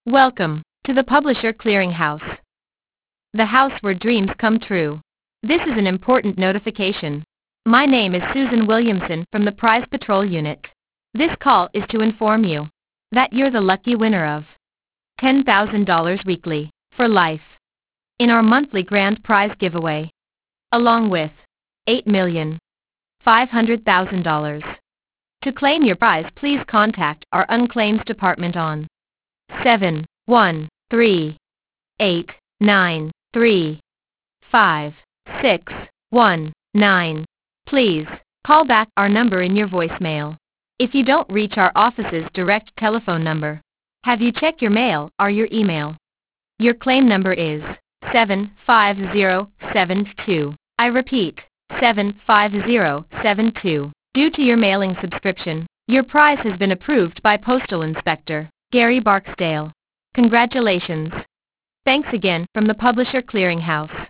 Welcome to the Publisher Clearinghouse, the house where dreams come true. This is an important notification. My name is Susan Williamson from the Prize Patrol Unit. This call is to inform you that you're the lucky winner of $10,000 weekly for life in our monthly grand prize giveaway, along with $8,500,000. To claim your prize, please contact our unclaims department on 713-893-5619. Please call back our number in your voicemail if you don't reach our office's direct telephone number. Have you checked your mail or your email? Your claim number is 75072. I repeat, 75072. Due to your mailing subscription, your prize has been approved by Postal Inspector Gary Barksdale. Congratulations! Thanks again from the Publisher Clearinghouse.